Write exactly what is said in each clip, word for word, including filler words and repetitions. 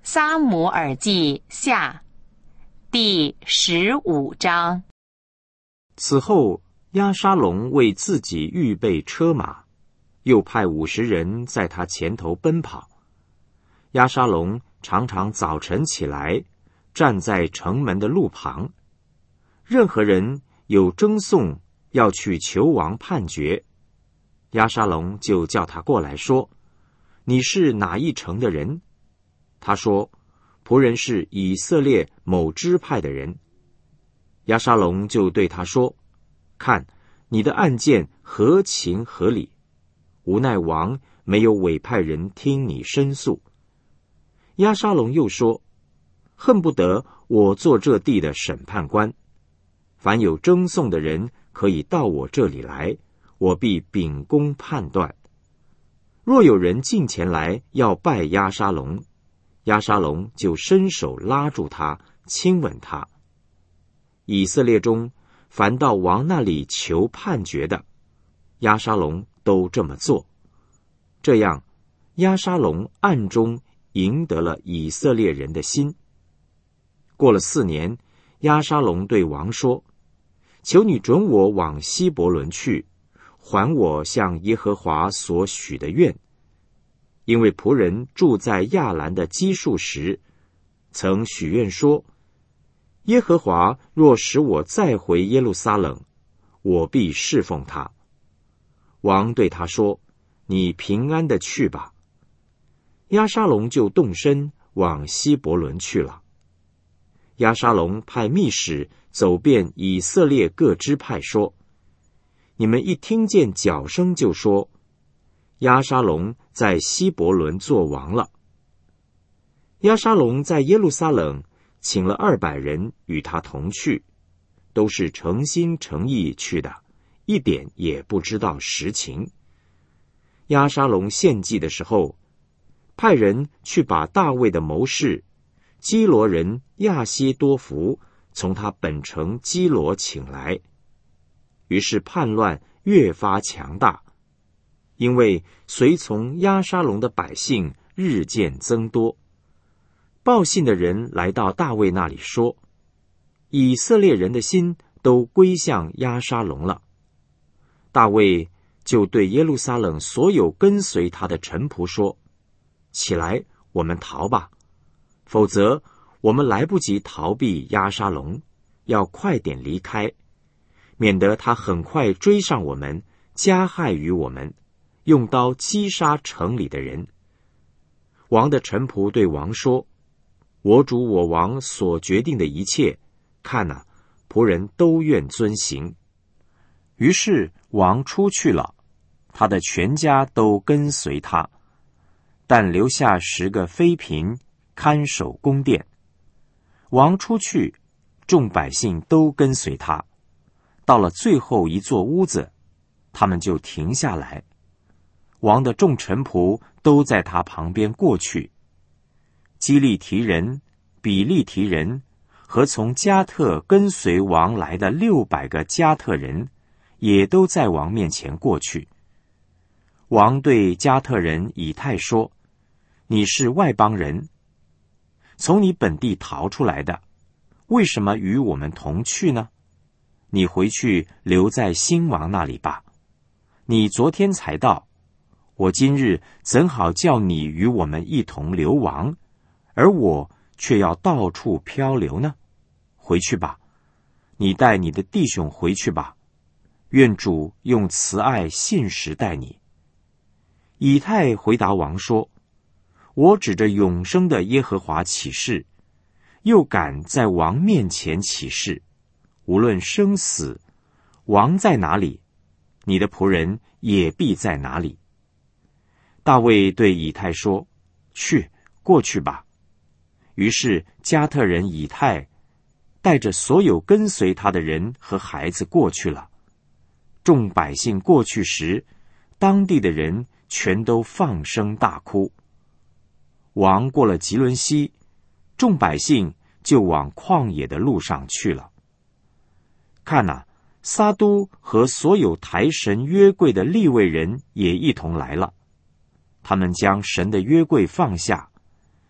撒母耳记下第十五章。 此后，押沙龙为自己预备车马，又派五十人在他前头奔跑。押沙龙常常早晨起来，站在城门的路旁，任何人有争讼要去求王判决，押沙龙就叫他过来说：“你是哪一城的人？”他说：“仆人是以色列某支派的人。”押沙龙就对他说：“看，你的案件合情合理，无奈王没有委派人听你申诉。”押沙龙又说：“恨不得我做这地的审判官，凡有争讼的人可以到我这里来，我必秉公判断。若有人进前来要拜押沙龙，押沙龙就伸手拉住他，亲吻他。以色列中凡到王那里求判决的，押沙龙都这么做。这样，押沙龙暗中赢得了以色列人的心。过了四年，押沙龙对王说：“求你准我往希伯伦去，还我向耶和华所许的愿。因为仆人住在亚兰的基述时，曾许愿说：耶和华若使我再回耶路撒冷，我必侍奉他。”王对他说：“你平安的去吧。”押沙龙就动身往希伯伦去了。押沙龙派密使走遍以色列各支派，说：“你们一听见角声，就说押沙龙在希伯伦做王了。”押沙龙在耶路撒冷请了二百人与他同去，都是诚心诚意去的，一点也不知道实情。押沙龙献祭的时候，派人去把大卫的谋士基罗人亚希多弗从他本城基罗请来。于是叛乱越发强大，因为随从押沙龙的百姓日渐增多。报信的人来到大卫那里说：“以色列人的心都归向押沙龙了。”大卫就对耶路撒冷所有跟随他的臣仆说：“起来，我们逃吧，否则我们来不及逃避押沙龙，要快点离开，免得他很快追上我们，加害于我们，用刀击杀城里的人。”王的臣仆对王说：“我主我王所决定的一切，看哪，仆人都愿遵行。”于是王出去了，他的全家都跟随他，但留下十个妃嫔看守宫殿。王出去，众百姓都跟随他，到了最后一座屋子，他们就停下来。王的众臣仆都在他旁边过去。基利提人、比利提人和从加特跟随王来的六百个加特人，也都在王面前过去。王对加特人以太说：“你是外邦人，从你本地逃出来的，为什么与我们同去呢？你回去留在新王那里吧。你昨天才到，我今日怎好叫你与我们一同流亡，而我却要到处漂流呢？回去吧，你带你的弟兄回去吧，愿主用慈爱信实待你。”以太回答王说：“我指着永生的耶和华起誓，又敢在王面前起誓，无论生死，王在哪里，你的仆人也必在哪里。”大卫对以太说：“去，过去吧。”于是加特人以太带着所有跟随他的人和孩子过去了。众百姓过去时，当地的人全都放声大哭。王过了吉伦西，众百姓就往旷野的路上去了。看哪，撒都和所有台神约柜的利未人也一同来了。他们将神的约柜放下，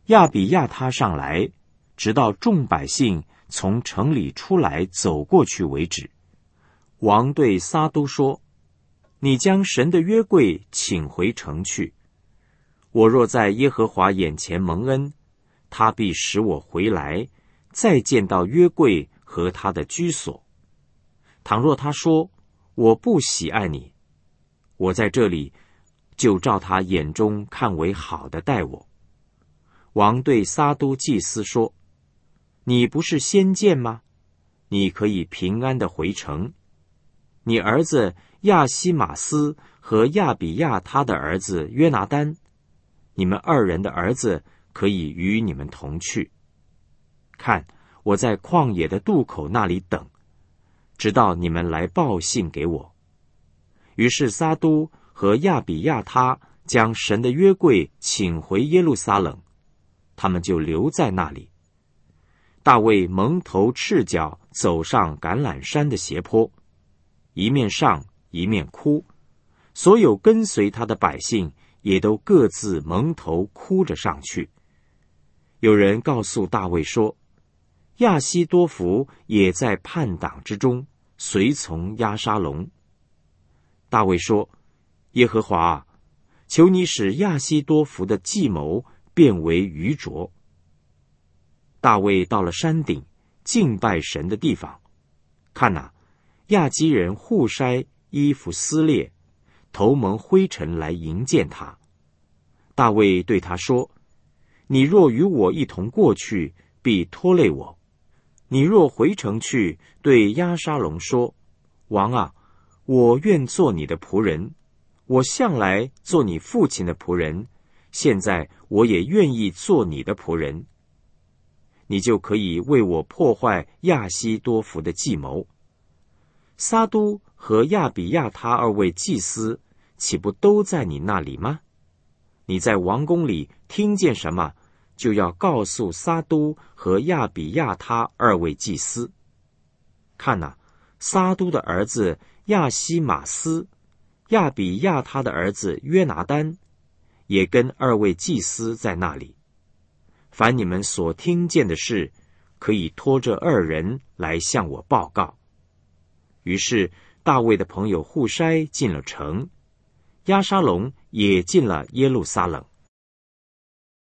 亚比亚他上来，直到众百姓从城里出来走过去为止。王对撒都说：你将神的约柜请回城去。我若在耶和华眼前蒙恩，他必使我回来，再见到约柜和他的居所。倘若他说我不喜爱你，我在这里就照他眼中看为好的待我。王对撒都祭司说：你不是先见吗？你可以平安的回城。你儿子亚西马斯和亚比亚他的儿子约拿单，你们二人的儿子可以与你们同去。看，我在旷野的渡口那里等，直到你们来报信给我。于是撒都和亚比亚他将神的约柜请回耶路撒冷，他们就留在那里。大卫蒙头赤脚走上橄榄山的斜坡，一面上一面哭，所有跟随他的百姓也都各自蒙头哭着上去。有人告诉大卫说，亚希多弗也在叛党之中，随从押沙龙。大卫说：耶和华啊，求你使亚希多弗的计谋变为愚拙。大卫到了山顶敬拜神的地方，看哪，亚基人户筛衣服撕裂，头蒙灰尘来迎见他。大卫对他说：你若与我一同过去，必拖累我。你若回城去，对押沙龙说：王啊，我愿做你的仆人，我向来做你父亲的仆人，现在我也愿意做你的仆人。你就可以为我破坏亚希多弗的计谋。撒都和亚比亚他二位祭司岂不都在你那里吗？你在王宫里听见什么，就要告诉撒都和亚比亚他二位祭司。看哪，撒都的儿子亚西马斯，亚比亚他的儿子约拿单，也跟二位祭司在那里。凡你们所听见的事，可以托这二人来向我报告。于是大卫的朋友户筛进了城，押沙龙也进了耶路撒冷。